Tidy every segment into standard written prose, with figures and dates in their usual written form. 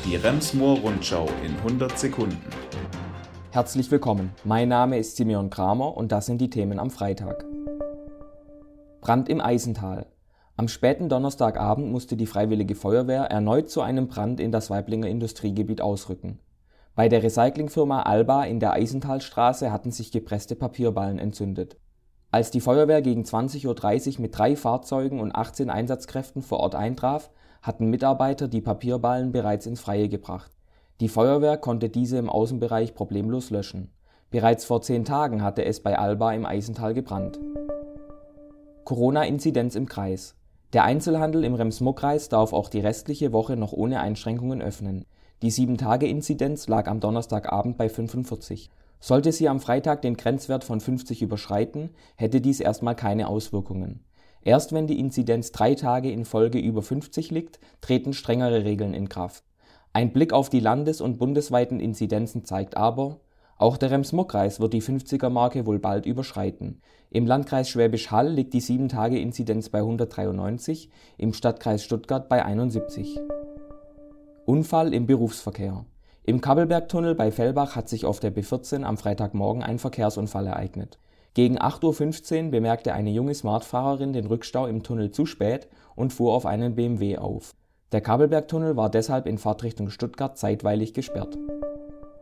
Die Rems-Murr-Rundschau in 100 Sekunden. Herzlich willkommen, mein Name ist Simeon Kramer und das sind die Themen am Freitag. Brand im Eisental. Am späten Donnerstagabend musste die Freiwillige Feuerwehr erneut zu einem Brand in das Waiblinger Industriegebiet ausrücken. Bei der Recyclingfirma Alba in der Eisentalstraße hatten sich gepresste Papierballen entzündet. Als die Feuerwehr gegen 20:30 Uhr mit 3 Fahrzeugen und 18 Einsatzkräften vor Ort eintraf, hatten Mitarbeiter die Papierballen bereits ins Freie gebracht. Die Feuerwehr konnte diese im Außenbereich problemlos löschen. Bereits vor 10 Tagen hatte es bei Alba im Eisental gebrannt. Corona-Inzidenz im Kreis. Der Einzelhandel im Rems-Murr-Kreis darf auch die restliche Woche noch ohne Einschränkungen öffnen. Die 7-Tage-Inzidenz lag am Donnerstagabend bei 45. Sollte sie am Freitag den Grenzwert von 50 überschreiten, hätte dies erstmal keine Auswirkungen. Erst wenn die Inzidenz 3 Tage in Folge über 50 liegt, treten strengere Regeln in Kraft. Ein Blick auf die landes- und bundesweiten Inzidenzen zeigt aber, auch der Rems-Murr-Kreis wird die 50er-Marke wohl bald überschreiten. Im Landkreis Schwäbisch Hall liegt die 7-Tage-Inzidenz bei 193, im Stadtkreis Stuttgart bei 71. Unfall im Berufsverkehr. Im Kabbelbergtunnel bei Fellbach hat sich auf der B14 am Freitagmorgen ein Verkehrsunfall ereignet. Gegen 8:15 Uhr bemerkte eine junge Smartfahrerin den Rückstau im Tunnel zu spät und fuhr auf einen BMW auf. Der Kabbelbergtunnel war deshalb in Fahrtrichtung Stuttgart zeitweilig gesperrt.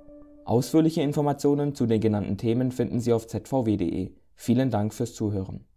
Ausführliche Informationen zu den genannten Themen finden Sie auf zvw.de. Vielen Dank fürs Zuhören.